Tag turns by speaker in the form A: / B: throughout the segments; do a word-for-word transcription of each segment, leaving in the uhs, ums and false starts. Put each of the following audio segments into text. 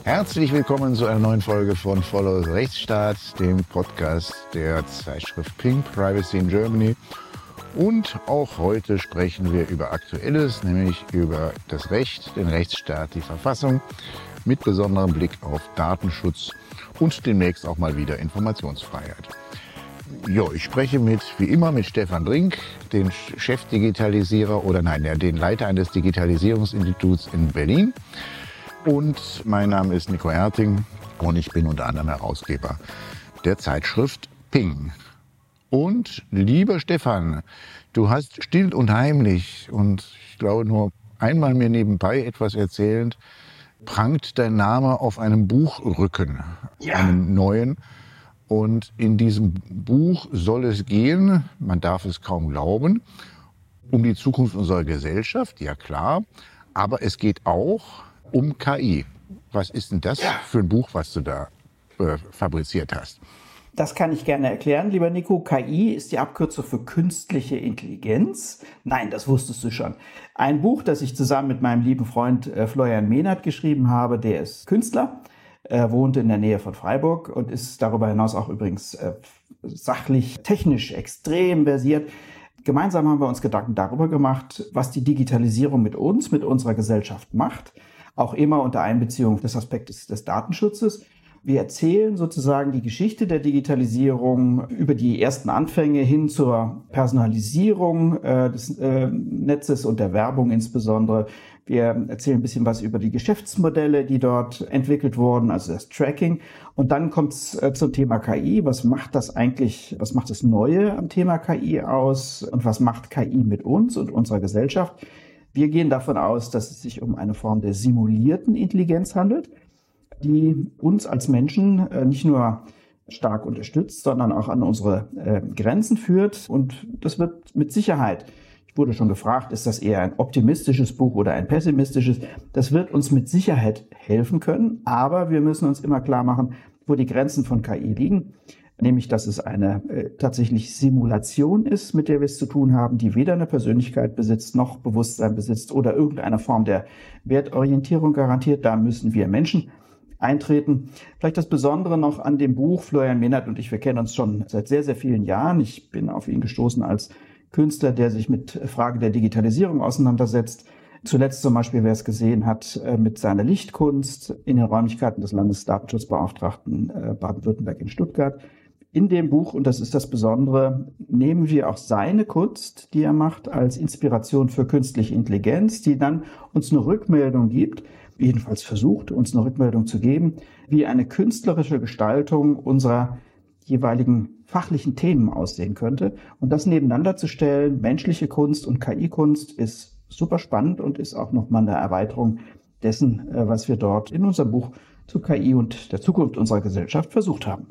A: Herzlich willkommen zu einer neuen Folge von Follow the Rechtsstaat, dem Podcast der Zeitschrift Ping, Privacy in Germany. Und auch heute sprechen wir über Aktuelles, nämlich über das Recht, den Rechtsstaat, die Verfassung, mit besonderem Blick auf Datenschutz und demnächst auch mal wieder Informationsfreiheit. Jo, ich spreche mit, wie immer, mit Stefan Brink, den Chefdigitalisierer oder nein, den Leiter eines Digitalisierungsinstituts in Berlin. Und mein Name ist Nico Erting und ich bin unter anderem Herausgeber der Zeitschrift Ping. Und lieber Stefan, du hast still und heimlich und ich glaube nur einmal mir nebenbei etwas erzählend, prangt dein Name auf einem Buchrücken, ja. einem neuen. Und in diesem Buch soll es gehen, man darf es kaum glauben, um die Zukunft unserer Gesellschaft, ja klar, aber es geht auch um K I. Was ist denn das ja. für ein Buch, was du da äh, fabriziert hast?
B: Das kann ich gerne erklären, lieber Nico. K I ist die Abkürzung für künstliche Intelligenz. Nein, das wusstest du schon. Ein Buch, das ich zusammen mit meinem lieben Freund äh, Florian Mehnert geschrieben habe, der ist Künstler. Er wohnt in der Nähe von Freiburg und ist darüber hinaus auch übrigens äh, sachlich, technisch extrem versiert. Gemeinsam haben wir uns Gedanken darüber gemacht, was die Digitalisierung mit uns, mit unserer Gesellschaft macht. Auch immer unter Einbeziehung des Aspektes des Datenschutzes. Wir erzählen sozusagen die Geschichte der Digitalisierung über die ersten Anfänge hin zur Personalisierung äh, des äh, Netzes und der Werbung insbesondere. Wir erzählen ein bisschen was über die Geschäftsmodelle, die dort entwickelt wurden, also das Tracking. Und dann kommt es äh, zum Thema K I. Was macht das eigentlich, was macht das Neue am Thema K I aus und was macht K I mit uns und unserer Gesellschaft? Wir gehen davon aus, dass es sich um eine Form der simulierten Intelligenz handelt, die uns als Menschen äh, nicht nur stark unterstützt, sondern auch an unsere äh, Grenzen führt. Und das wird mit Sicherheit, ich wurde schon gefragt, ist das eher ein optimistisches Buch oder ein pessimistisches? Das wird uns mit Sicherheit helfen können, aber wir müssen uns immer klar machen, wo die Grenzen von K I liegen. Nämlich, dass es eine äh, tatsächlich Simulation ist, mit der wir es zu tun haben, die weder eine Persönlichkeit besitzt, noch Bewusstsein besitzt oder irgendeine Form der Wertorientierung garantiert. Da müssen wir Menschen eintreten. Vielleicht das Besondere noch an dem Buch, Florian Mehnert und ich, wir kennen uns schon seit sehr, sehr vielen Jahren. Ich bin auf ihn gestoßen als Künstler, der sich mit Fragen der Digitalisierung auseinandersetzt. Zuletzt zum Beispiel, wer es gesehen hat, mit seiner Lichtkunst in den Räumlichkeiten des Landesdatenschutzbeauftragten Baden-Württemberg in Stuttgart. In dem Buch, und das ist das Besondere, nehmen wir auch seine Kunst, die er macht, als Inspiration für künstliche Intelligenz, die dann uns eine Rückmeldung gibt, jedenfalls versucht, uns eine Rückmeldung zu geben, wie eine künstlerische Gestaltung unserer jeweiligen fachlichen Themen aussehen könnte. Und das nebeneinander zu stellen, menschliche Kunst und K I-Kunst, ist super spannend und ist auch nochmal eine Erweiterung dessen, was wir dort in unserem Buch zu K I und der Zukunft unserer Gesellschaft versucht haben.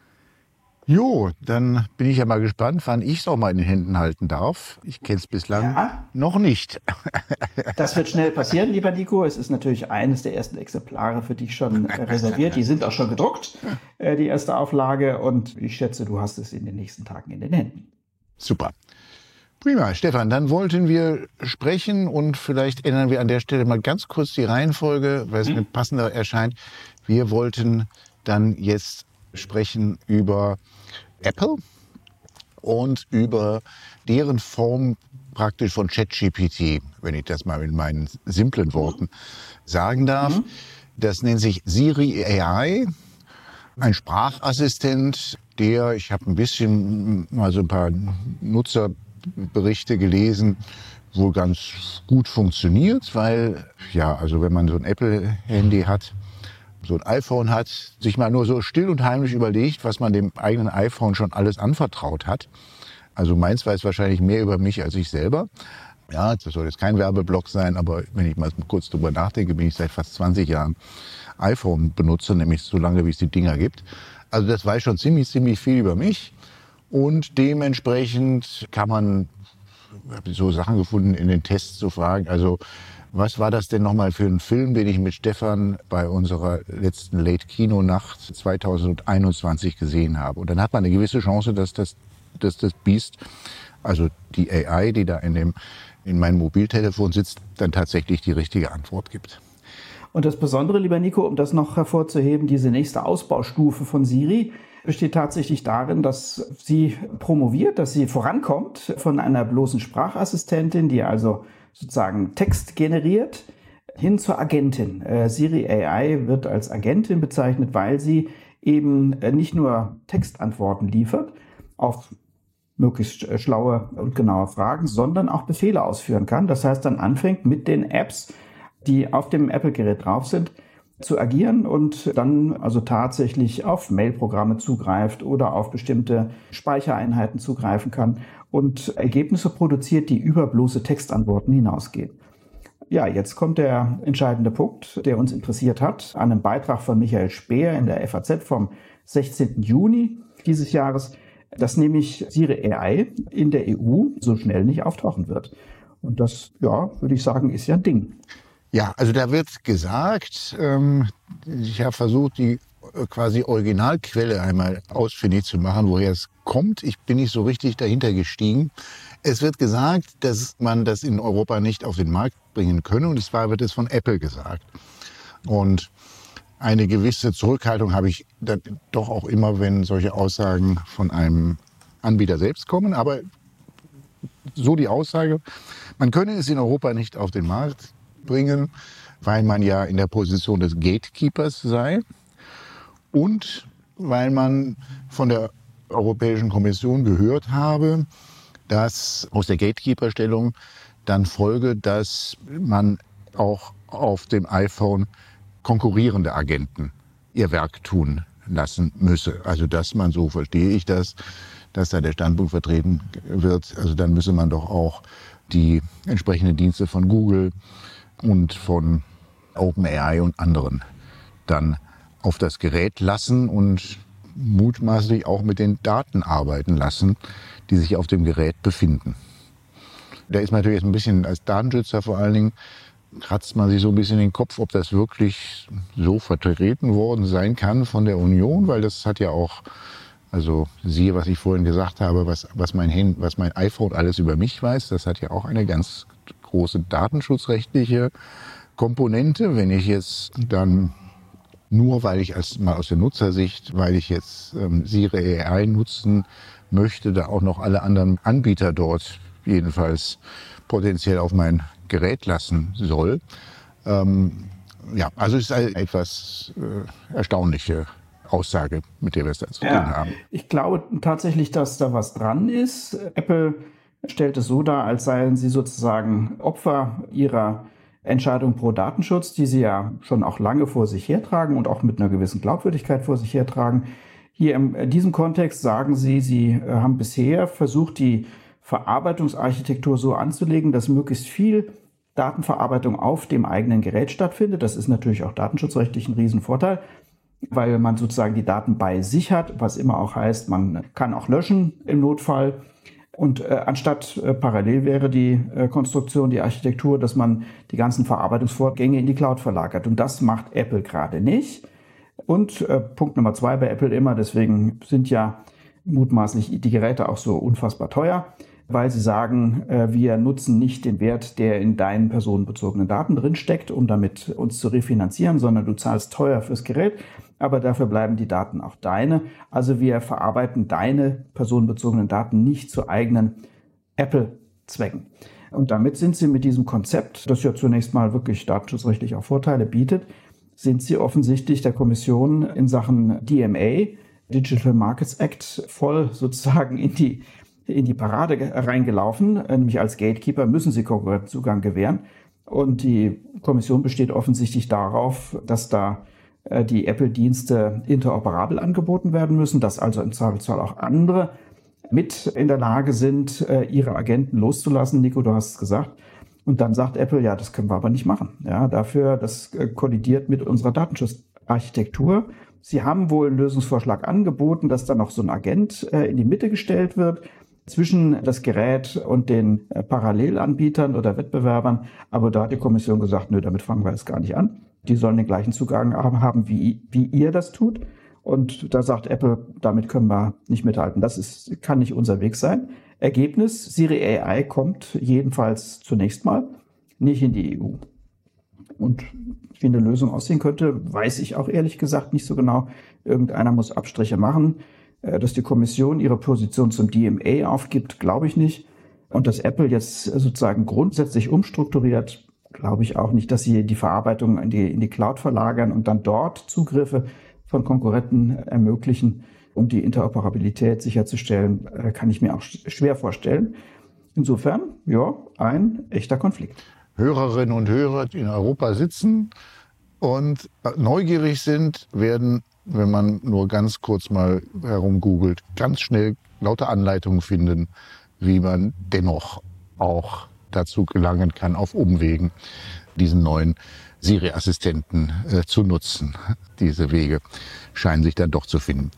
A: Jo, dann bin ich ja mal gespannt, wann ich es auch mal in den Händen halten darf. Ich kenne es bislang ja. noch nicht.
B: Das wird schnell passieren, lieber Nico. Es ist natürlich eines der ersten Exemplare für dich schon reserviert. Die sind auch schon gedruckt, die erste Auflage. Und ich schätze, du hast es in den nächsten Tagen in den Händen.
A: Super. Prima, Stefan, dann wollten wir sprechen und vielleicht ändern wir an der Stelle mal ganz kurz die Reihenfolge, weil es hm. mir passender erscheint. Wir wollten dann jetzt sprechen über Apple und über deren Form praktisch von ChatGPT, wenn ich das mal in meinen simplen Worten sagen darf. Mhm. Das nennt sich Siri A I, ein Sprachassistent, der, ich habe ein bisschen mal so ein paar Nutzerberichte gelesen, wohl ganz gut funktioniert, weil, ja, also wenn man so ein Apple-Handy hat, so ein iPhone hat, sich mal nur so still und heimlich überlegt, was man dem eigenen iPhone schon alles anvertraut hat. Also meins weiß wahrscheinlich mehr über mich als ich selber. Ja, das soll jetzt kein Werbeblock sein, aber wenn ich mal kurz drüber nachdenke, bin ich seit fast zwanzig Jahren iPhone-Benutzer, nämlich so lange, wie es die Dinger gibt. Also das weiß schon ziemlich, ziemlich viel über mich. Und dementsprechend kann man, ich habe so Sachen gefunden in den Tests zu fragen, also was war das denn nochmal für ein Film, den ich mit Stefan bei unserer letzten Late-Kino-Nacht zweitausendeinundzwanzig gesehen habe? Und dann hat man eine gewisse Chance, dass das, dass das Biest, also die A I, die da in, dem, in meinem Mobiltelefon sitzt, dann tatsächlich die richtige Antwort gibt.
B: Und das Besondere, lieber Nico, um das noch hervorzuheben, diese nächste Ausbaustufe von Siri besteht tatsächlich darin, dass sie promoviert, dass sie vorankommt von einer bloßen Sprachassistentin, die also sozusagen Text generiert, hin zur Agentin. Äh, Siri A I wird als Agentin bezeichnet, weil sie eben äh, nicht nur Textantworten liefert auf möglichst äh, schlaue und genaue Fragen, sondern auch Befehle ausführen kann. Das heißt, dann anfängt mit den Apps, die auf dem Apple-Gerät drauf sind, zu agieren und dann also tatsächlich auf Mailprogramme zugreift oder auf bestimmte Speichereinheiten zugreifen kann und Ergebnisse produziert, die über bloße Textantworten hinausgehen. Ja, jetzt kommt der entscheidende Punkt, der uns interessiert hat, an einem Beitrag von Michael Speer in der F A Z vom sechzehnten Juni dieses Jahres, dass nämlich Siri A I in der E U so schnell nicht auftauchen wird. Und das, ja, würde ich sagen, ist ja ein Ding.
A: Ja, also da wird gesagt, ähm, ich habe versucht, die äh, quasi Originalquelle einmal ausfindig zu machen, woher es kommt. Ich bin nicht so richtig dahinter gestiegen. Es wird gesagt, dass man das in Europa nicht auf den Markt bringen könne. Und zwar wird es von Apple gesagt. Und eine gewisse Zurückhaltung habe ich dann doch auch immer, wenn solche Aussagen von einem Anbieter selbst kommen. Aber so die Aussage, man könne es in Europa nicht auf den Markt bringen, weil man ja in der Position des Gatekeepers sei und weil man von der Europäischen Kommission gehört habe, dass aus der Gatekeeper-Stellung dann folge, dass man auch auf dem iPhone konkurrierende Agenten ihr Werk tun lassen müsse. Also dass man, so verstehe ich das, dass da der Standpunkt vertreten wird, also dann müsse man doch auch die entsprechenden Dienste von Google und von OpenAI und anderen dann auf das Gerät lassen und mutmaßlich auch mit den Daten arbeiten lassen, die sich auf dem Gerät befinden. Da ist man natürlich ein bisschen als Datenschützer vor allen Dingen, kratzt man sich so ein bisschen den Kopf, ob das wirklich so vertreten worden sein kann von der Union, weil das hat ja auch, also siehe, was ich vorhin gesagt habe, was, was, mein Hand, was mein iPhone alles über mich weiß, das hat ja auch eine ganz große datenschutzrechtliche Komponente. Wenn ich jetzt dann nur, weil ich als, mal aus der Nutzersicht, weil ich jetzt ähm, Siri A I nutzen möchte, da auch noch alle anderen Anbieter dort jedenfalls potenziell auf mein Gerät lassen soll. Ähm, ja, also es ist eine etwas äh, erstaunliche Aussage, mit der wir es da zu tun
B: ja,
A: haben.
B: Ich glaube tatsächlich, dass da was dran ist. Apple stellt es so dar, als seien sie sozusagen Opfer ihrer Entscheidung pro Datenschutz, die sie ja schon auch lange vor sich hertragen und auch mit einer gewissen Glaubwürdigkeit vor sich hertragen. Hier in diesem Kontext sagen sie, sie haben bisher versucht, die Verarbeitungsarchitektur so anzulegen, dass möglichst viel Datenverarbeitung auf dem eigenen Gerät stattfindet. Das ist natürlich auch datenschutzrechtlich ein Riesenvorteil, weil man sozusagen die Daten bei sich hat, was immer auch heißt, man kann auch löschen im Notfall. Und äh, anstatt äh, parallel wäre die äh, Konstruktion, die Architektur, dass man die ganzen Verarbeitungsvorgänge in die Cloud verlagert. Und das macht Apple gerade nicht. Und äh, Punkt Nummer zwei bei Apple immer, deswegen sind ja mutmaßlich die Geräte auch so unfassbar teuer, weil sie sagen, äh, wir nutzen nicht den Wert, der in deinen personenbezogenen Daten drinsteckt, um damit uns zu refinanzieren, sondern du zahlst teuer fürs Gerät, aber dafür bleiben die Daten auch deine. Also wir verarbeiten deine personenbezogenen Daten nicht zu eigenen Apple-Zwecken. Und damit sind sie mit diesem Konzept, das ja zunächst mal wirklich datenschutzrechtlich auch Vorteile bietet, sind sie offensichtlich der Kommission in Sachen D M A, Digital Markets Act, voll sozusagen in die in die Parade reingelaufen, nämlich als Gatekeeper müssen sie Konkurrenzzugang gewähren. Und die Kommission besteht offensichtlich darauf, dass da die Apple-Dienste interoperabel angeboten werden müssen, dass also im Zweifelsfall auch andere mit in der Lage sind, ihre Agenten loszulassen. Nico, du hast es gesagt. Und dann sagt Apple, ja, das können wir aber nicht machen. Ja, dafür, das kollidiert mit unserer Datenschutzarchitektur. Sie haben wohl einen Lösungsvorschlag angeboten, dass dann noch so ein Agent in die Mitte gestellt wird, zwischen das Gerät und den äh, Parallelanbietern oder Wettbewerbern. Aber da hat die Kommission gesagt, nö, damit fangen wir jetzt gar nicht an. Die sollen den gleichen Zugang haben, wie, wie ihr das tut. Und da sagt Apple, damit können wir nicht mithalten. Das ist, kann nicht unser Weg sein. Ergebnis, Siri A I kommt jedenfalls zunächst mal nicht in die E U. Und wie eine Lösung aussehen könnte, weiß ich auch ehrlich gesagt nicht so genau. Irgendeiner muss Abstriche machen. Dass die Kommission ihre Position zum D M A aufgibt, glaube ich nicht. Und dass Apple jetzt sozusagen grundsätzlich umstrukturiert, glaube ich auch nicht. Dass sie die Verarbeitung in die, in die Cloud verlagern und dann dort Zugriffe von Konkurrenten ermöglichen, um die Interoperabilität sicherzustellen, kann ich mir auch schwer vorstellen. Insofern, ja, ein echter Konflikt.
A: Hörerinnen und Hörer, die in Europa sitzen und neugierig sind, werden, wenn man nur ganz kurz mal herumgoogelt, ganz schnell lauter Anleitungen finden, wie man dennoch auch dazu gelangen kann, auf Umwegen diesen neuen Siri-Assistenten äh, zu nutzen. Diese Wege scheinen sich dann doch zu finden.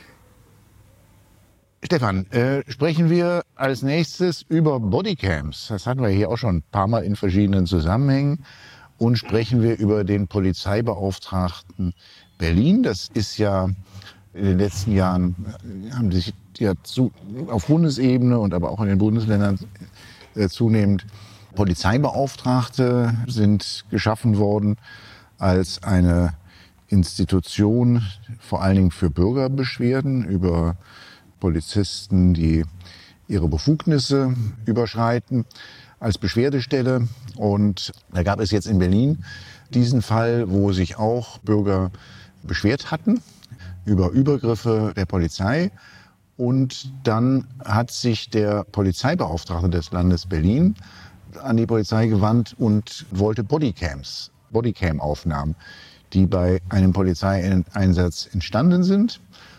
A: Stefan, äh, sprechen wir als nächstes über Bodycams. Das hatten wir hier auch schon ein paar Mal in verschiedenen Zusammenhängen. Und sprechen wir über den Polizeibeauftragten Berlin. Das ist ja in den letzten Jahren, haben sich ja zu, auf Bundesebene und aber auch in den Bundesländern äh, zunehmend Polizeibeauftragte sind geschaffen worden als eine Institution, vor allen Dingen für Bürgerbeschwerden über Polizisten, die ihre Befugnisse überschreiten, als Beschwerdestelle. Und da gab es jetzt in Berlin diesen Fall, wo sich auch Bürger beschwert hatten über Übergriffe der Polizei. Und dann hat sich der Polizeibeauftragte des Landes Berlin an die Polizei gewandt und wollte Bodycams, Bodycam-Aufnahmen, die bei einem Polizeieinsatz entstanden sind.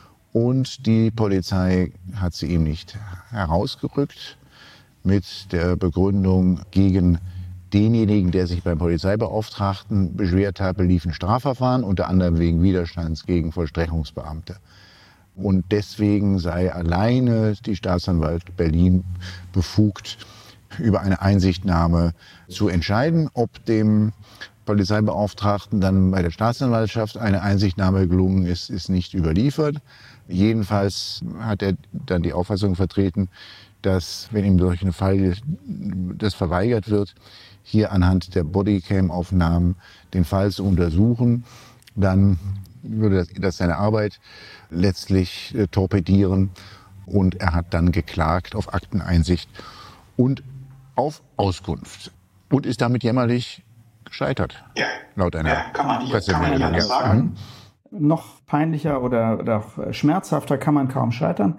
A: Und die Polizei hat sie ihm nicht herausgerückt mit der Begründung, gegen denjenigen, der sich beim Polizeibeauftragten beschwert habe, liefen Strafverfahren, unter anderem wegen Widerstands gegen Vollstreckungsbeamte. Und deswegen sei alleine die Staatsanwaltschaft Berlin befugt, über eine Einsichtnahme zu entscheiden. Ob dem Polizeibeauftragten dann bei der Staatsanwaltschaft eine Einsichtnahme gelungen ist, ist nicht überliefert. Jedenfalls hat er dann die Auffassung vertreten, dass, wenn ihm solch ein Fall das verweigert wird, hier anhand der Bodycam-Aufnahmen den Fall zu untersuchen, dann würde das, das seine Arbeit letztlich äh, torpedieren. Und er hat dann geklagt auf Akteneinsicht und auf Auskunft und ist damit jämmerlich gescheitert,
B: ja.
A: laut einer
B: ja, kann man nicht,
A: Pressemeldung.
B: kann man nicht sagen. Mhm. Noch peinlicher oder, oder auch schmerzhafter kann man kaum scheitern.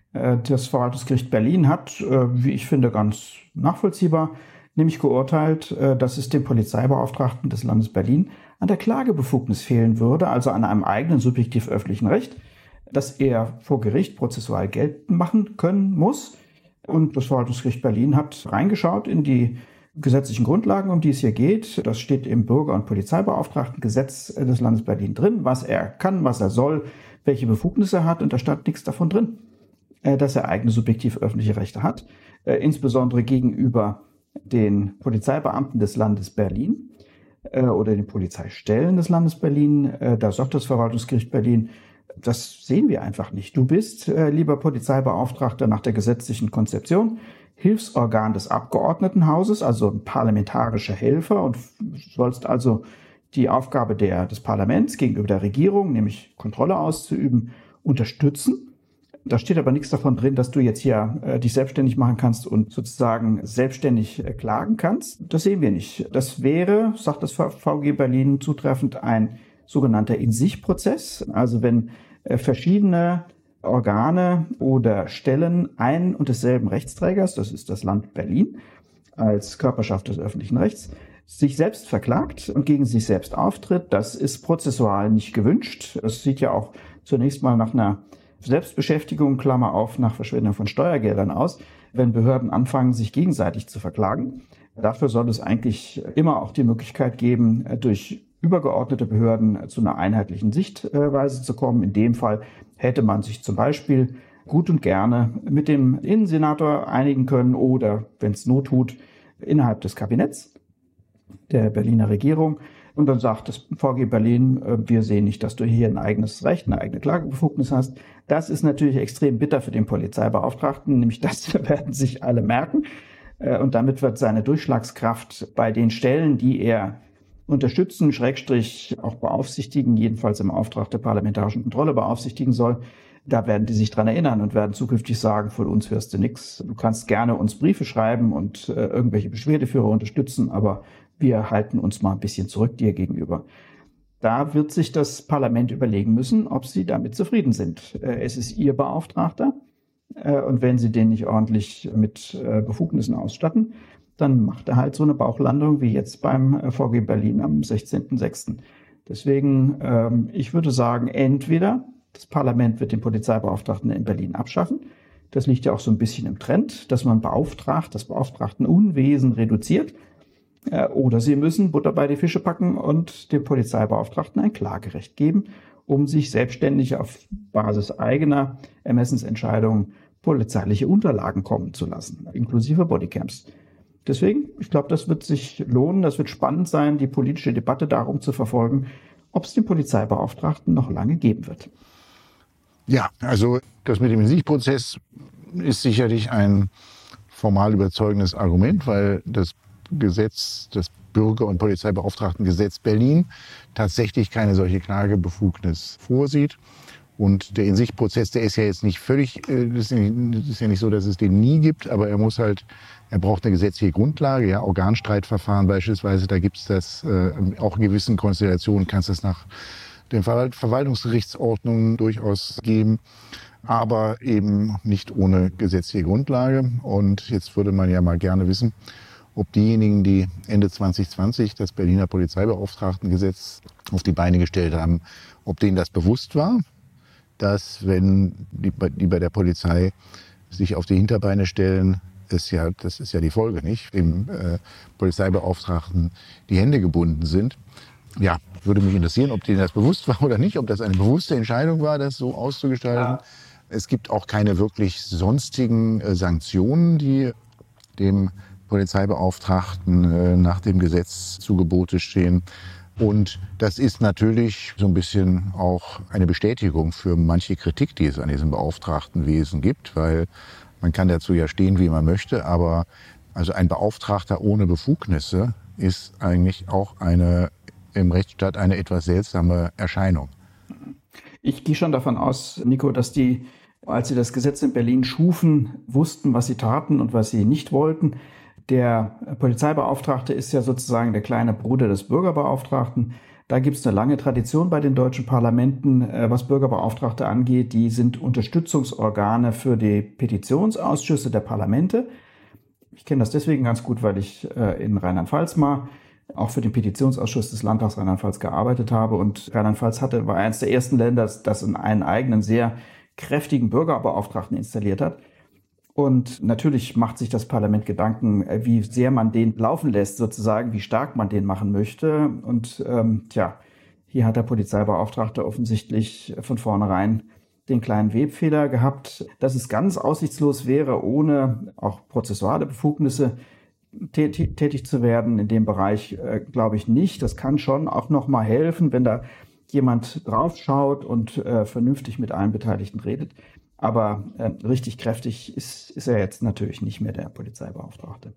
B: Das Verwaltungsgericht Berlin hat, wie ich finde, ganz nachvollziehbar, nämlich geurteilt, dass es dem Polizeibeauftragten des Landes Berlin an der Klagebefugnis fehlen würde, also an einem eigenen subjektiv öffentlichen Recht, das er vor Gericht prozessual geltend machen können muss. Und das Verwaltungsgericht Berlin hat reingeschaut in die gesetzlichen Grundlagen, um die es hier geht. Das steht im Bürger- und Polizeibeauftragtengesetz des Landes Berlin drin, was er kann, was er soll, welche Befugnisse er hat. Und da stand nichts davon drin, dass er eigene subjektiv öffentliche Rechte hat, insbesondere gegenüber den Polizeibeamten des Landes Berlin oder den Polizeistellen des Landes Berlin. Da sagt das Verwaltungsgericht Berlin, das sehen wir einfach nicht. Du bist, lieber Polizeibeauftragter, nach der gesetzlichen Konzeption Hilfsorgan des Abgeordnetenhauses, also ein parlamentarischer Helfer, und sollst also die Aufgabe der, des Parlaments gegenüber der Regierung, nämlich Kontrolle auszuüben, unterstützen. Da steht aber nichts davon drin, dass du jetzt hier äh, dich selbstständig machen kannst und sozusagen selbstständig äh, klagen kannst. Das sehen wir nicht. Das wäre, sagt das V G Berlin zutreffend, ein sogenannter In-sich-Prozess. Also wenn äh, verschiedene Organe oder Stellen ein und desselben Rechtsträgers, das ist das Land Berlin, als Körperschaft des öffentlichen Rechts, sich selbst verklagt und gegen sich selbst auftritt, das ist prozessual nicht gewünscht. Es sieht ja auch zunächst mal nach einer Selbstbeschäftigung, Klammer auf, nach Verschwendung von Steuergeldern aus, wenn Behörden anfangen, sich gegenseitig zu verklagen. Dafür soll es eigentlich immer auch die Möglichkeit geben, durch übergeordnete Behörden zu einer einheitlichen Sichtweise zu kommen. In dem Fall hätte man sich zum Beispiel gut und gerne mit dem Innensenator einigen können oder, wenn es Not tut, innerhalb des Kabinetts der Berliner Regierung. Und dann sagt das V G Berlin, wir sehen nicht, dass du hier ein eigenes Recht, eine eigene Klagebefugnis hast. Das ist natürlich extrem bitter für den Polizeibeauftragten, nämlich das werden sich alle merken. Und damit wird seine Durchschlagskraft bei den Stellen, die er unterstützen, Schrägstrich auch beaufsichtigen, jedenfalls im Auftrag der parlamentarischen Kontrolle beaufsichtigen soll. Da werden die sich dran erinnern und werden zukünftig sagen, von uns hörst du nichts. Du kannst gerne uns Briefe schreiben und äh, irgendwelche Beschwerdeführer unterstützen, aber wir halten uns mal ein bisschen zurück dir gegenüber. Da wird sich das Parlament überlegen müssen, ob sie damit zufrieden sind. Äh, es ist ihr Beauftragter äh, und wenn sie den nicht ordentlich mit äh, Befugnissen ausstatten, dann macht er halt so eine Bauchlandung wie jetzt beim äh, V G Berlin am sechzehnten sechsten Deswegen, ähm, ich würde sagen, entweder das Parlament wird den Polizeibeauftragten in Berlin abschaffen. Das liegt ja auch so ein bisschen im Trend, dass man beauftragt, das Beauftragtenunwesen reduziert. Oder sie müssen Butter bei die Fische packen und dem Polizeibeauftragten ein Klagerecht geben, um sich selbstständig auf Basis eigener Ermessensentscheidungen polizeiliche Unterlagen kommen zu lassen, inklusive Bodycams. Deswegen, ich glaube, das wird sich lohnen, das wird spannend sein, die politische Debatte darum zu verfolgen, ob es den Polizeibeauftragten noch lange geben wird.
A: Ja, also das mit dem In-sich-Prozess ist sicherlich ein formal überzeugendes Argument, weil das Gesetz, das Bürger- und Polizeibeauftragtengesetz Berlin tatsächlich keine solche Klagebefugnis vorsieht. Und der In-sich-Prozess, der ist ja jetzt nicht völlig, das ist ja nicht so, dass es den nie gibt, aber er muss halt, er braucht eine gesetzliche Grundlage, ja, Organstreitverfahren beispielsweise, da gibt es das äh, auch in gewissen Konstellationen, kann es das nach den Verwaltungsgerichtsordnungen durchaus geben, aber eben nicht ohne gesetzliche Grundlage. Und jetzt würde man ja mal gerne wissen, ob diejenigen, die Ende zwanzig zwanzig das Berliner Polizeibeauftragtengesetz auf die Beine gestellt haben, ob denen das bewusst war, dass wenn die, die bei der Polizei sich auf die Hinterbeine stellen, ist ja, das ist ja die Folge, nicht? Dem äh, Polizeibeauftragten die Hände gebunden sind. Ja, würde mich interessieren, ob denen das bewusst war oder nicht, ob das eine bewusste Entscheidung war, das so auszugestalten. Ja. Es gibt auch keine wirklich sonstigen äh, Sanktionen, die dem Polizeibeauftragten äh, nach dem Gesetz zu Gebote stehen. Und das ist natürlich so ein bisschen auch eine Bestätigung für manche Kritik, die es an diesem Beauftragtenwesen gibt, weil man kann dazu ja stehen, wie man möchte, aber also ein Beauftragter ohne Befugnisse ist eigentlich auch eine im Rechtsstaat eine etwas seltsame Erscheinung.
B: Ich gehe schon davon aus, Nico, dass die, als sie das Gesetz in Berlin schufen, wussten, was sie taten und was sie nicht wollten. Der Polizeibeauftragte ist ja sozusagen der kleine Bruder des Bürgerbeauftragten. Da gibt es eine lange Tradition bei den deutschen Parlamenten, was Bürgerbeauftragte angeht. Die sind Unterstützungsorgane für die Petitionsausschüsse der Parlamente. Ich kenne das deswegen ganz gut, weil ich in Rheinland-Pfalz mal auch für den Petitionsausschuss des Landtags Rheinland-Pfalz gearbeitet habe. Und Rheinland-Pfalz hatte, war eines der ersten Länder, das einen eigenen, sehr kräftigen Bürgerbeauftragten installiert hat. Und natürlich macht sich das Parlament Gedanken, wie sehr man den laufen lässt, sozusagen, wie stark man den machen möchte. Und ähm, tja, hier hat der Polizeibeauftragte offensichtlich von vornherein den kleinen Webfehler gehabt, dass es ganz aussichtslos wäre, ohne auch prozessuale Befugnisse tätig zu werden. In dem Bereich äh, glaube ich nicht. Das kann schon auch noch mal helfen, wenn da jemand draufschaut und äh, vernünftig mit allen Beteiligten redet. Aber äh, richtig kräftig ist, ist er jetzt natürlich nicht mehr, der Polizeibeauftragte.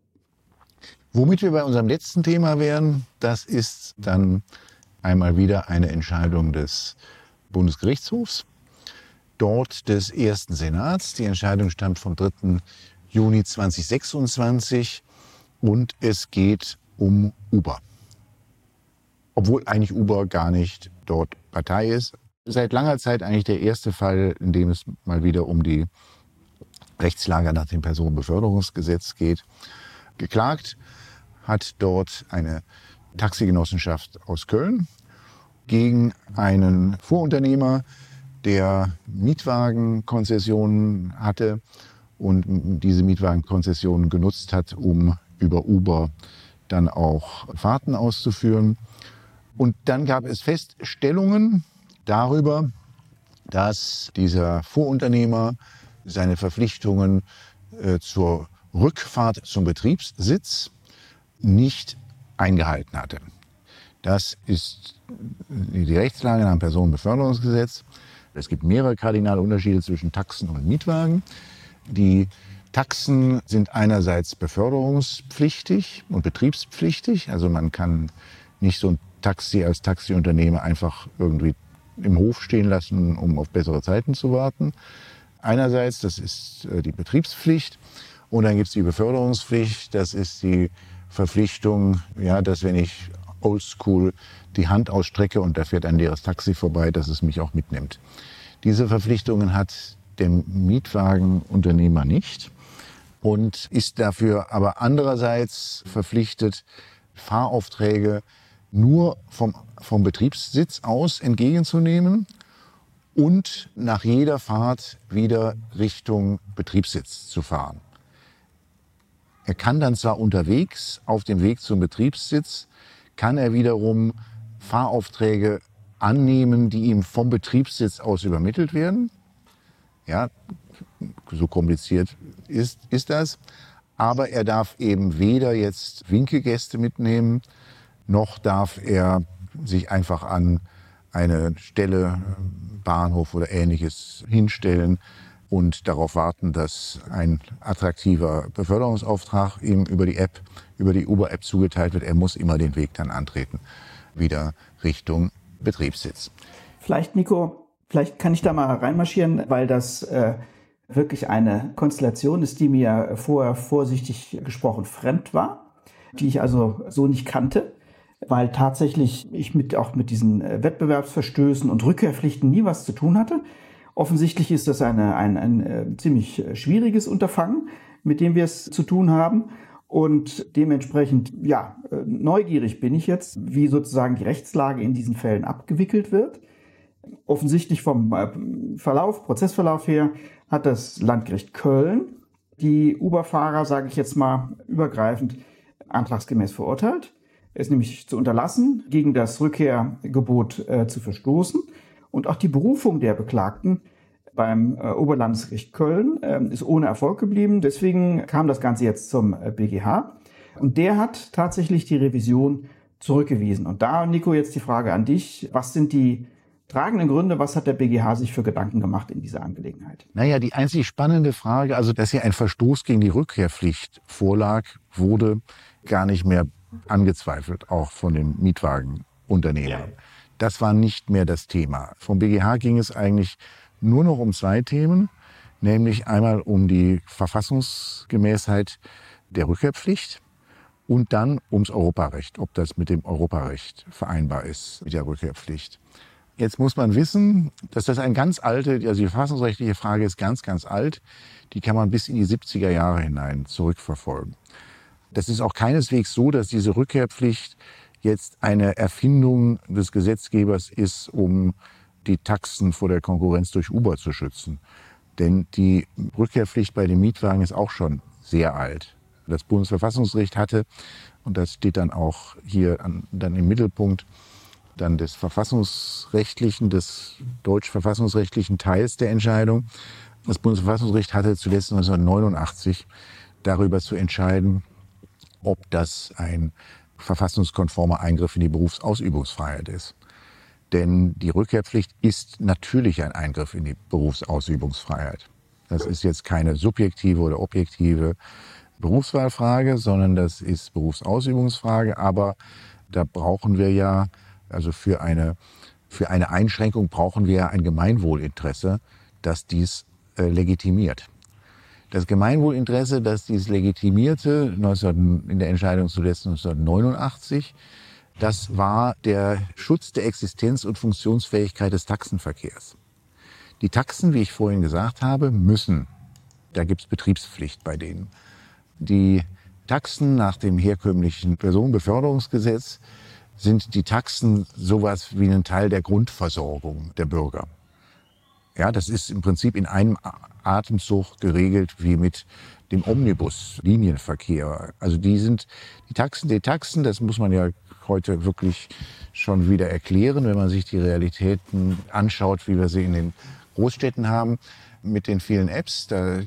A: Womit wir bei unserem letzten Thema wären, das ist dann einmal wieder eine Entscheidung des Bundesgerichtshofs, dort des ersten Senats. Die Entscheidung stammt vom dritten Juni zweitausendsechsundzwanzig und es geht um Uber. Obwohl eigentlich Uber gar nicht dort Partei ist. Seit langer Zeit eigentlich der erste Fall, in dem es mal wieder um die Rechtslage nach dem Personenbeförderungsgesetz geht. Geklagt hat dort eine Taxigenossenschaft aus Köln gegen einen Fuhrunternehmer, der Mietwagenkonzessionen hatte und diese Mietwagenkonzessionen genutzt hat, um über Uber dann auch Fahrten auszuführen. Und dann gab es Feststellungen darüber, dass dieser Fuhrunternehmer seine Verpflichtungen äh, zur Rückfahrt zum Betriebssitz nicht eingehalten hatte. Das ist die Rechtslage nach dem Personenbeförderungsgesetz. Es gibt mehrere kardinale Unterschiede zwischen Taxen und Mietwagen. Die Taxen sind einerseits beförderungspflichtig und betriebspflichtig. Also man kann nicht so ein Taxi als Taxiunternehmer einfach irgendwie im Hof stehen lassen, um auf bessere Zeiten zu warten. Einerseits, das ist die Betriebspflicht, und dann gibt es die Beförderungspflicht, das ist die Verpflichtung, ja, dass wenn ich oldschool die Hand ausstrecke und da fährt ein leeres Taxi vorbei, dass es mich auch mitnimmt. Diese Verpflichtungen hat der Mietwagenunternehmer nicht und ist dafür aber andererseits verpflichtet, Fahraufträge nur vom, vom Betriebssitz aus entgegenzunehmen und nach jeder Fahrt wieder Richtung Betriebssitz zu fahren. Er kann dann zwar unterwegs, auf dem Weg zum Betriebssitz, kann er wiederum Fahraufträge annehmen, die ihm vom Betriebssitz aus übermittelt werden. Ja, so kompliziert ist, ist das. Aber er darf eben weder jetzt Winkelgäste mitnehmen, noch darf er sich einfach an eine Stelle, Bahnhof oder Ähnliches hinstellen und darauf warten, dass ein attraktiver Beförderungsauftrag ihm über die App, über die Uber-App zugeteilt wird. Er muss immer den Weg dann antreten, wieder Richtung Betriebssitz.
B: Vielleicht, Nico, vielleicht kann ich da mal reinmarschieren, weil das äh, wirklich eine Konstellation ist, die mir vorher vorsichtig gesprochen fremd war, die ich also so nicht kannte, weil tatsächlich ich mit, auch mit diesen Wettbewerbsverstößen und Rückkehrpflichten nie was zu tun hatte. Offensichtlich ist das eine, ein, ein, ein ziemlich schwieriges Unterfangen, mit dem wir es zu tun haben. Und dementsprechend, ja, neugierig bin ich jetzt, wie sozusagen die Rechtslage in diesen Fällen abgewickelt wird. Offensichtlich vom Verlauf, Prozessverlauf her, hat das Landgericht Köln die Uber-Fahrer, sage ich jetzt mal übergreifend, antragsgemäß verurteilt. Es nämlich zu unterlassen, gegen das Rückkehrgebot äh, zu verstoßen. Und auch die Berufung der Beklagten beim äh, Oberlandesgericht Köln äh, ist ohne Erfolg geblieben. Deswegen kam das Ganze jetzt zum äh, B G H. Und der hat tatsächlich die Revision zurückgewiesen. Und da, Nico, jetzt die Frage an dich. Was sind die tragenden Gründe? Was hat der B G H sich für Gedanken gemacht in dieser Angelegenheit?
A: Naja, die einzig spannende Frage, also dass hier ein Verstoß gegen die Rückkehrpflicht vorlag, wurde gar nicht mehr angezweifelt, auch von den Mietwagenunternehmern. Ja. Das war nicht mehr das Thema. Vom B G H ging es eigentlich nur noch um zwei Themen, nämlich einmal um die Verfassungsgemäßheit der Rückkehrpflicht und dann ums Europarecht, ob das mit dem Europarecht vereinbar ist, mit der Rückkehrpflicht. Jetzt muss man wissen, dass das eine ganz alte, also die verfassungsrechtliche Frage ist ganz, ganz alt. Die kann man bis in die siebziger Jahre hinein zurückverfolgen. Das ist auch keineswegs so, dass diese Rückkehrpflicht jetzt eine Erfindung des Gesetzgebers ist, um die Taxen vor der Konkurrenz durch Uber zu schützen. Denn die Rückkehrpflicht bei den Mietwagen ist auch schon sehr alt. Das Bundesverfassungsgericht hatte, und das steht dann auch hier an, dann im Mittelpunkt, dann des verfassungsrechtlichen, des deutsch-verfassungsrechtlichen Teils der Entscheidung. Das Bundesverfassungsgericht hatte zuletzt neunzehnhundertneunundachtzig darüber zu entscheiden, ob das ein verfassungskonformer Eingriff in die Berufsausübungsfreiheit ist. Denn die Rückkehrpflicht ist natürlich ein Eingriff in die Berufsausübungsfreiheit. Das ist jetzt keine subjektive oder objektive Berufswahlfrage, sondern das ist Berufsausübungsfrage. Aber da brauchen wir ja, also für eine, für eine Einschränkung brauchen wir ja ein Gemeinwohlinteresse, das dies äh, legitimiert. Das Gemeinwohlinteresse, das dies legitimierte, in der Entscheidung zuletzt neunzehnhundertneunundachtzig, das war der Schutz der Existenz und Funktionsfähigkeit des Taxenverkehrs. Die Taxen, wie ich vorhin gesagt habe, müssen, da gibt es Betriebspflicht bei denen. Die Taxen nach dem herkömmlichen Personenbeförderungsgesetz sind die Taxen sowas wie ein Teil der Grundversorgung der Bürger. Ja, das ist im Prinzip in einem Atemzug geregelt wie mit dem Omnibus-Linienverkehr. Also die sind die Taxen, die Taxen, das muss man ja heute wirklich schon wieder erklären, wenn man sich die Realitäten anschaut, wie wir sie in den Großstädten haben, mit den vielen Apps. Da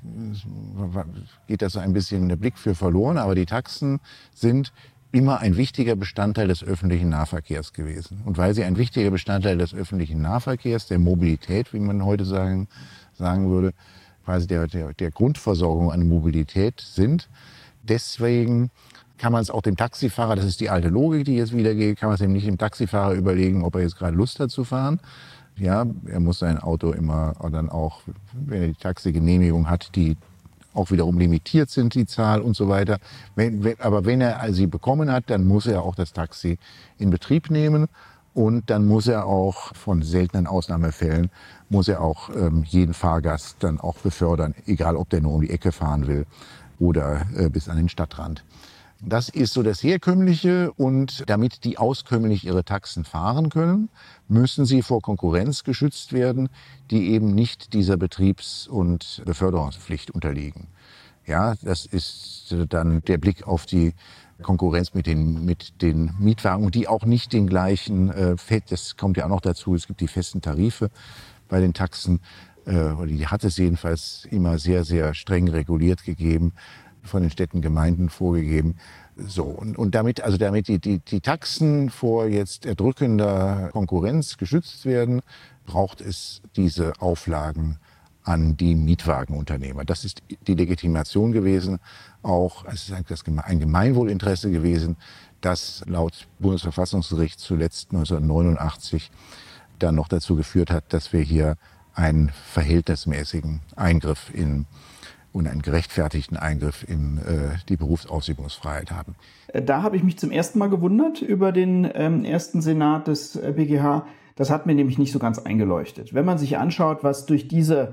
A: geht das so ein bisschen der Blick für verloren, aber die Taxen sind immer ein wichtiger Bestandteil des öffentlichen Nahverkehrs gewesen. Und weil sie ein wichtiger Bestandteil des öffentlichen Nahverkehrs, der Mobilität, wie man heute sagen, sagen würde, quasi der, der, der Grundversorgung an Mobilität sind, deswegen kann man es auch dem Taxifahrer, das ist die alte Logik, die jetzt wieder geht, kann man es eben nicht dem Taxifahrer überlegen, ob er jetzt gerade Lust hat zu fahren. Ja, er muss sein Auto immer dann auch, wenn er die Taxigenehmigung hat, die auch wiederum limitiert sind, die Zahl und so weiter. Wenn, wenn, aber wenn er sie bekommen hat, dann muss er auch das Taxi in Betrieb nehmen. Und dann muss er auch, von seltenen Ausnahmefällen, muss er auch ähm, jeden Fahrgast dann auch befördern, egal ob der nur um die Ecke fahren will oder äh, bis an den Stadtrand. Das ist so das Herkömmliche, und damit die auskömmlich ihre Taxen fahren können, müssen sie vor Konkurrenz geschützt werden, die eben nicht dieser Betriebs- und Beförderungspflicht unterliegen. Ja, das ist dann der Blick auf die Konkurrenz mit den, mit den Mietwagen, die auch nicht den gleichen, äh, das kommt ja auch noch dazu, es gibt die festen Tarife bei den Taxen, äh, oder die hat es jedenfalls immer sehr, sehr streng reguliert gegeben, von den Städten, Gemeinden vorgegeben. So, und, und damit, also damit die, die, die Taxen vor jetzt erdrückender Konkurrenz geschützt werden, braucht es diese Auflagen an die Mietwagenunternehmer. Das ist die Legitimation gewesen. Auch es ist ein Gemeinwohlinteresse gewesen, das laut Bundesverfassungsgericht zuletzt neunzehnhundertneunundachtzig dann noch dazu geführt hat, dass wir hier einen verhältnismäßigen Eingriff in und einen gerechtfertigten Eingriff in äh, die Berufsausübungsfreiheit haben.
B: Da habe ich mich zum ersten Mal gewundert über den ähm, ersten Senat des äh, B G H. Das hat mir nämlich nicht so ganz eingeleuchtet. Wenn man sich anschaut, was durch diese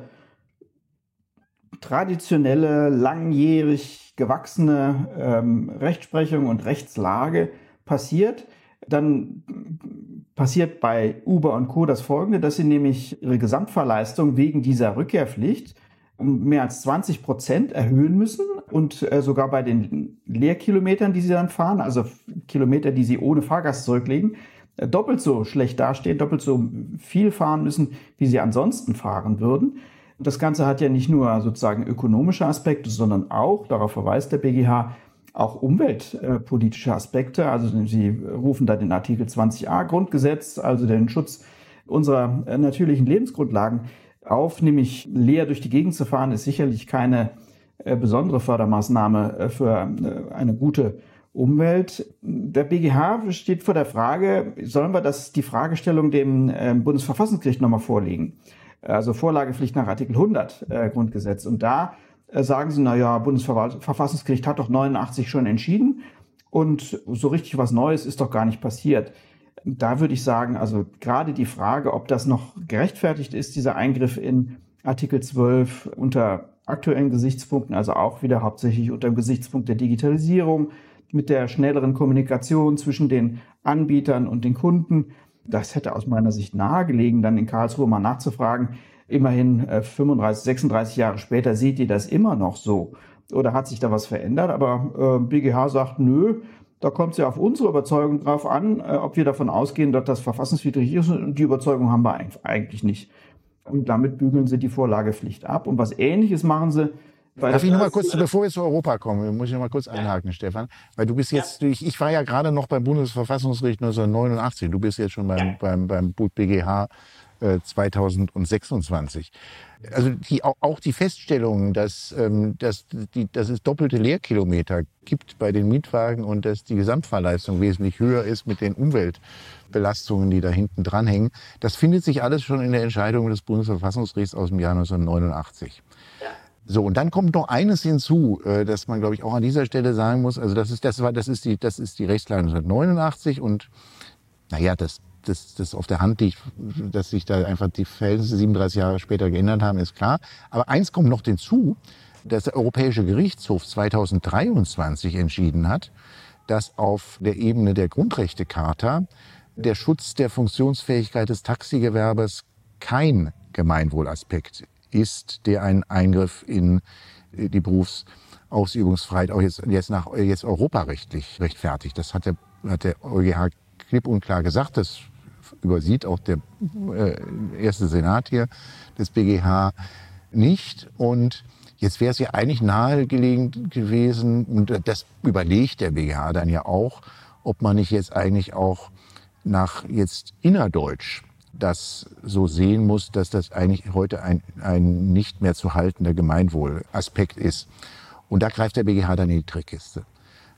B: traditionelle, langjährig gewachsene ähm, Rechtsprechung und Rechtslage passiert, dann passiert bei Uber und Co. das Folgende, dass sie nämlich ihre Gesamtfahrleistung wegen dieser Rückkehrpflicht um mehr als zwanzig Prozent erhöhen müssen und äh, sogar bei den Leerkilometern, die sie dann fahren, also Kilometer, die sie ohne Fahrgast zurücklegen, äh, doppelt so schlecht dastehen, doppelt so viel fahren müssen, wie sie ansonsten fahren würden. Das Ganze hat ja nicht nur sozusagen ökonomische Aspekte, sondern auch, darauf verweist der B G H, auch umweltpolitische Aspekte. Also sie rufen da den Artikel zwanzig a Grundgesetz, also den Schutz unserer äh, natürlichen Lebensgrundlagen, auf, nämlich leer durch die Gegend zu fahren, ist sicherlich keine äh, besondere Fördermaßnahme äh, für äh, eine gute Umwelt. Der B G H steht vor der Frage, sollen wir das, die Fragestellung dem äh, Bundesverfassungsgericht nochmal vorlegen? Also Vorlagepflicht nach Artikel hundert äh, Grundgesetz. Und da äh, sagen sie, naja, Bundesverfassungsgericht hat doch neunundachtzig schon entschieden und so richtig was Neues ist doch gar nicht passiert. Da würde ich sagen, also gerade die Frage, ob das noch gerechtfertigt ist, dieser Eingriff in Artikel zwölf unter aktuellen Gesichtspunkten, also auch wieder hauptsächlich unter dem Gesichtspunkt der Digitalisierung, mit der schnelleren Kommunikation zwischen den Anbietern und den Kunden, das hätte aus meiner Sicht nahegelegen, dann in Karlsruhe mal nachzufragen. Immerhin fünfunddreißig, sechsunddreißig Jahre später, seht ihr das immer noch so? Oder hat sich da was verändert? Aber äh, B G H sagt, nö, da kommt es ja auf unsere Überzeugung drauf an, äh, ob wir davon ausgehen, dass das verfassungswidrig ist. Und die Überzeugung haben wir eigentlich nicht. Und damit bügeln sie die Vorlagepflicht ab. Und was Ähnliches machen sie.
A: Darf ich noch mal kurz, bevor wir zu Europa kommen, muss ich noch mal kurz einhaken, ja. Stefan. Weil du bist jetzt, ja. ich, ich war ja gerade noch beim Bundesverfassungsgericht neunzehnhundertneunundachtzig. Du bist jetzt schon beim, ja. beim, beim B G H äh, zweitausendsechsundzwanzig. Also die, auch, auch die Feststellung, dass, ähm, dass, die, dass es doppelte Leerkilometer gibt bei den Mietwagen und dass die Gesamtfahrleistung wesentlich höher ist mit den Umweltbelastungen, die da hinten dranhängen, das findet sich alles schon in der Entscheidung des Bundesverfassungsgerichts aus dem Jahr neunzehnhundertneunundachtzig. Ja. So, und dann kommt noch eines hinzu, äh, dass man, glaube ich, auch an dieser Stelle sagen muss, also das ist, das war, das ist die, das ist die Rechtslage neunzehnhundertneunundachtzig und, naja, das, das, das auf der Hand liegt, dass sich da einfach die Verhältnisse siebenunddreißig Jahre später geändert haben, ist klar. Aber eins kommt noch hinzu, dass der Europäische Gerichtshof zweitausenddreiundzwanzig entschieden hat, dass auf der Ebene der Grundrechtecharta der Schutz der Funktionsfähigkeit des Taxigewerbes kein Gemeinwohlaspekt ist, der einen Eingriff in die Berufsausübungsfreiheit auch jetzt, jetzt, nach, jetzt europarechtlich rechtfertigt. Das hat der, hat der EuGH klipp und klar gesagt. Das übersieht auch der äh, erste Senat hier des B G H nicht. Und jetzt wäre es ja eigentlich nahegelegen gewesen, und das überlegt der B G H dann ja auch, ob man nicht jetzt eigentlich auch nach jetzt innerdeutsch das so sehen muss, dass das eigentlich heute ein, ein nicht mehr zu haltender Gemeinwohlaspekt ist. Und da greift der B G H dann in die Trickkiste.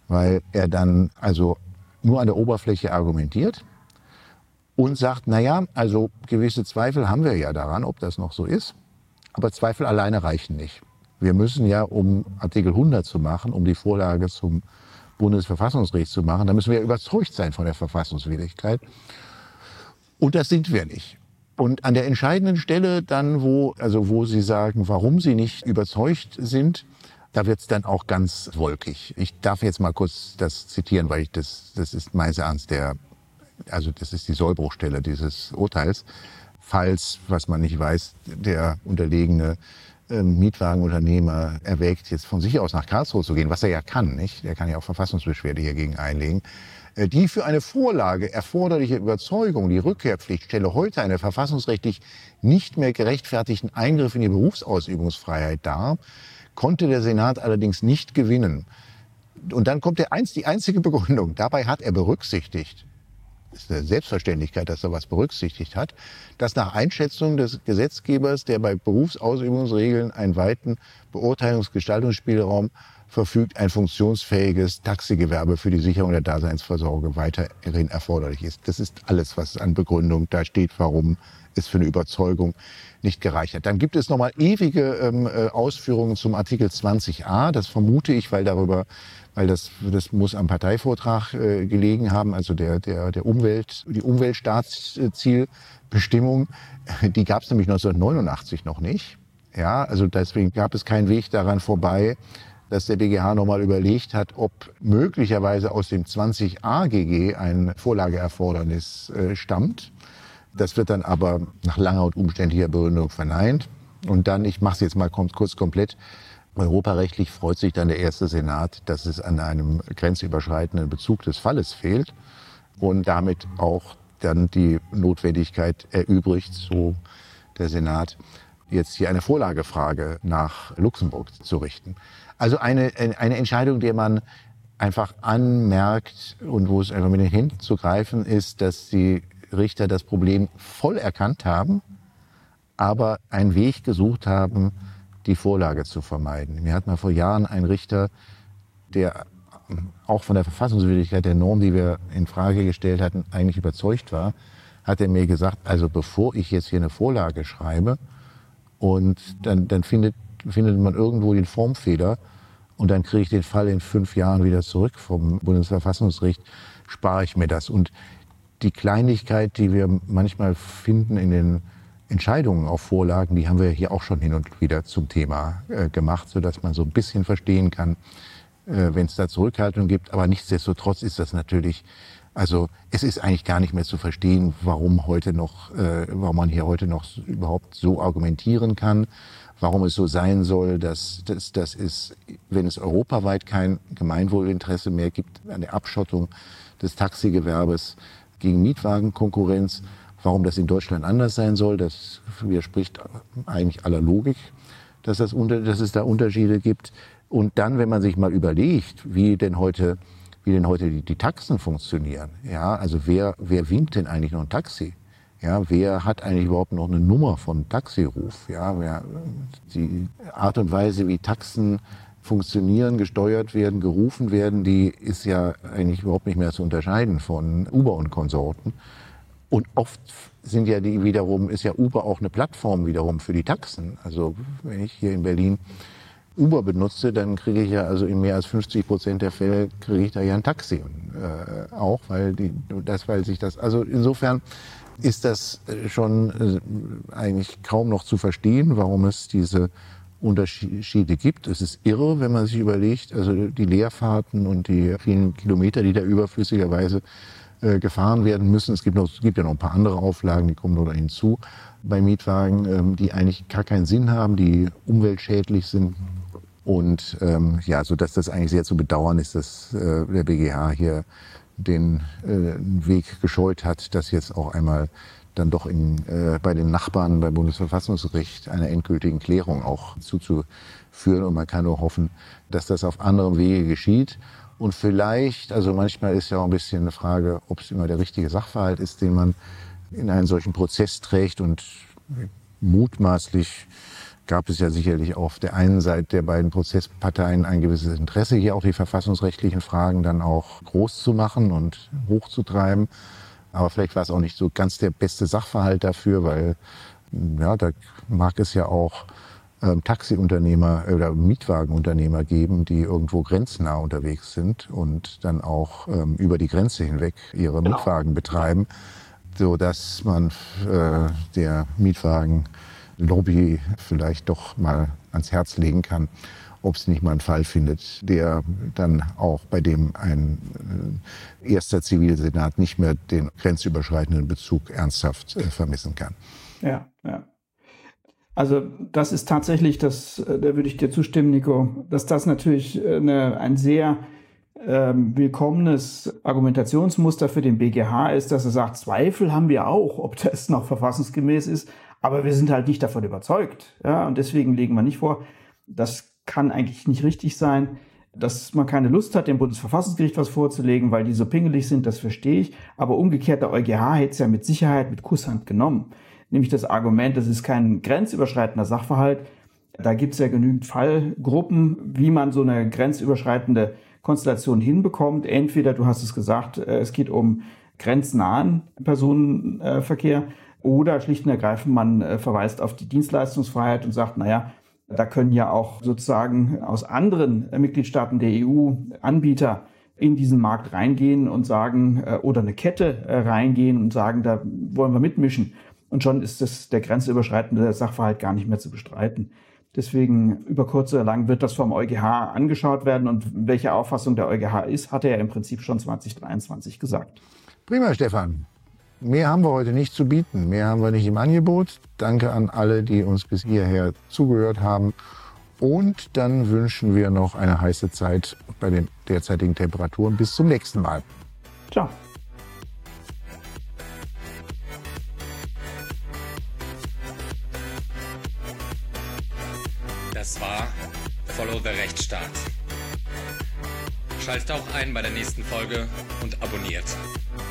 A: weil er dann also nur an der Oberfläche argumentiert und sagt, naja, also gewisse Zweifel haben wir ja daran, ob das noch so ist, aber Zweifel alleine reichen nicht. Wir müssen ja, um Artikel hundert zu machen, um die Vorlage zum Bundesverfassungsgericht zu machen, da müssen wir überzeugt sein von der Verfassungswidrigkeit. Und das sind wir nicht. Und an der entscheidenden Stelle dann, wo, also wo Sie sagen, warum Sie nicht überzeugt sind, da wird es dann auch ganz wolkig. Ich darf jetzt mal kurz das zitieren, weil ich das, das ist meines Erachtens der, also das ist die Sollbruchstelle dieses Urteils. Falls, was man nicht weiß, der unterlegene äh, Mietwagenunternehmer erwägt, jetzt von sich aus nach Karlsruhe zu gehen, was er ja kann, nicht? Er kann ja auch Verfassungsbeschwerde hiergegen einlegen. Äh, die für eine Vorlage erforderliche Überzeugung, die Rückkehrpflicht, stelle heute einen verfassungsrechtlich nicht mehr gerechtfertigten Eingriff in die Berufsausübungsfreiheit dar, konnte der Senat allerdings nicht gewinnen. Und dann kommt der einz, die einzige Begründung. Dabei hat er berücksichtigt, das ist eine Selbstverständlichkeit, dass er was berücksichtigt hat, dass nach Einschätzung des Gesetzgebers, der bei Berufsausübungsregeln einen weiten Beurteilungsgestaltungsspielraum verfügt, ein funktionsfähiges Taxigewerbe für die Sicherung der Daseinsvorsorge weiterhin erforderlich ist. Das ist alles, was an Begründung da steht, warum es für eine Überzeugung nicht gereicht hat. Dann gibt es nochmal ewige ähm, Ausführungen zum Artikel zwanzig a. Das vermute ich, weil darüber, weil das, das muss am Parteivortrag äh, gelegen haben, also der, der, der Umwelt, die Umweltstaatszielbestimmung, die gab es nämlich neunzehnhundertneunundachtzig noch nicht. Ja, also deswegen gab es keinen Weg daran vorbei, dass der B G H nochmal überlegt hat, ob möglicherweise aus dem zwanzig a G G ein Vorlageerfordernis äh, stammt. Das wird dann aber nach langer und umständlicher Begründung verneint. Und dann, ich mache es jetzt mal kurz komplett, europarechtlich freut sich dann der erste Senat, dass es an einem grenzüberschreitenden Bezug des Falles fehlt und damit auch dann die Notwendigkeit erübrigt, so der Senat, jetzt hier eine Vorlagefrage nach Luxemburg zu richten. Also eine, eine Entscheidung, der man einfach anmerkt und wo es einfach mit den Händen zu greifen ist, dass die Richter das Problem voll erkannt haben, aber einen Weg gesucht haben, die Vorlage zu vermeiden. Mir hat mal vor Jahren ein Richter, der auch von der Verfassungswidrigkeit der Norm, die wir in Frage gestellt hatten, eigentlich überzeugt war, hat er mir gesagt, also bevor ich jetzt hier eine Vorlage schreibe und dann, dann findet, findet man irgendwo den Formfehler und dann kriege ich den Fall in fünf Jahren wieder zurück vom Bundesverfassungsgericht, spare ich mir das. Und die Kleinigkeit, die wir manchmal finden in den Entscheidungen auf Vorlagen, die haben wir hier auch schon hin und wieder zum Thema äh, gemacht, sodass man so ein bisschen verstehen kann, äh, wenn es da Zurückhaltung gibt. Aber nichtsdestotrotz ist das natürlich, also es ist eigentlich gar nicht mehr zu verstehen, warum heute noch, äh, warum man hier heute noch überhaupt so argumentieren kann, warum es so sein soll, dass das, das ist, wenn es europaweit kein Gemeinwohlinteresse mehr gibt an der Abschottung des Taxigewerbes gegen Mietwagenkonkurrenz, warum das in Deutschland anders sein soll, das widerspricht eigentlich aller Logik, dass, das unter, dass es da Unterschiede gibt. Und dann, wenn man sich mal überlegt, wie denn heute, wie denn heute die, die Taxen funktionieren, ja, also wer, wer winkt denn eigentlich noch ein Taxi? Ja, wer hat eigentlich überhaupt noch eine Nummer von Taxiruf? Ja, wer, die Art und Weise, wie Taxen funktionieren, gesteuert werden, gerufen werden, die ist ja eigentlich überhaupt nicht mehr zu unterscheiden von Uber und Konsorten. Und oft sind ja die wiederum, ist ja Uber auch eine Plattform wiederum für die Taxen. Also wenn ich hier in Berlin Uber benutze, dann kriege ich ja also in mehr als fünfzig Prozent der Fälle kriege ich da ja ein Taxi. Und, äh, auch, weil die, das, weil sich das, also insofern ist das schon äh, eigentlich kaum noch zu verstehen, warum es diese Unterschiede gibt. Es ist irre, wenn man sich überlegt, also die Leerfahrten und die vielen Kilometer, die da überflüssigerweise äh, gefahren werden müssen. Es gibt, noch, es gibt ja noch ein paar andere Auflagen, die kommen noch hinzu bei Mietwagen, ähm, die eigentlich gar keinen Sinn haben, die umweltschädlich sind. Und ähm, ja, so dass das eigentlich sehr zu bedauern ist, dass äh, der B G H hier den äh, Weg gescheut hat, das jetzt auch einmal dann doch in, äh, bei den Nachbarn beim Bundesverfassungsgericht einer endgültigen Klärung auch zuzuführen. Und man kann nur hoffen, dass das auf anderem Wege geschieht. Und vielleicht, also manchmal ist ja auch ein bisschen eine Frage, ob es immer der richtige Sachverhalt ist, den man in einen solchen Prozess trägt. Und mutmaßlich gab es ja sicherlich auf der einen Seite der beiden Prozessparteien ein gewisses Interesse, hier auch die verfassungsrechtlichen Fragen dann auch groß zu machen und hochzutreiben. Aber vielleicht war es auch nicht so ganz der beste Sachverhalt dafür, weil ja, da mag es ja auch ähm, Taxiunternehmer oder Mietwagenunternehmer geben, die irgendwo grenznah unterwegs sind und dann auch ähm, über die Grenze hinweg ihre genau. Mietwagen betreiben, sodass man äh, der Mietwagenlobby vielleicht doch mal ans Herz legen kann, ob es nicht mal einen Fall findet, der dann auch bei dem ein äh, erster Zivilsenat nicht mehr den grenzüberschreitenden Bezug ernsthaft äh, vermissen kann.
B: Ja, ja. Also das ist tatsächlich, das, da würde ich dir zustimmen, Nico, dass das natürlich eine, ein sehr ähm, willkommenes Argumentationsmuster für den B G H ist, dass er sagt, Zweifel haben wir auch, ob das noch verfassungsgemäß ist, aber wir sind halt nicht davon überzeugt. Ja, und deswegen legen wir nicht vor. Das kann eigentlich nicht richtig sein. Dass man keine Lust hat, dem Bundesverfassungsgericht was vorzulegen, weil die so pingelig sind, das verstehe ich. Aber umgekehrt, der EuGH hätte es ja mit Sicherheit mit Kusshand genommen. Nämlich das Argument, das ist kein grenzüberschreitender Sachverhalt. Da gibt es ja genügend Fallgruppen, wie man so eine grenzüberschreitende Konstellation hinbekommt. Entweder, du hast es gesagt, es geht um grenznahen Personenverkehr oder schlicht und ergreifend, man verweist auf die Dienstleistungsfreiheit und sagt, naja, da können ja auch sozusagen aus anderen Mitgliedstaaten der E U Anbieter in diesen Markt reingehen und sagen, oder eine Kette reingehen und sagen, da wollen wir mitmischen. Und schon ist das der grenzüberschreitende Sachverhalt gar nicht mehr zu bestreiten. Deswegen über kurz oder lang wird das vom EuGH angeschaut werden. Und welche Auffassung der EuGH ist, hat er ja im Prinzip schon zwanzig dreiundzwanzig gesagt.
A: Prima, Stefan. Mehr haben wir heute nicht zu bieten. Mehr haben wir nicht im Angebot. Danke an alle, die uns bis hierher zugehört haben. Und dann wünschen wir noch eine heiße Zeit bei den derzeitigen Temperaturen. Bis zum nächsten Mal.
B: Ciao.
C: Das war Follow the Rechtsstaat. Schaltet auch ein bei der nächsten Folge und abonniert.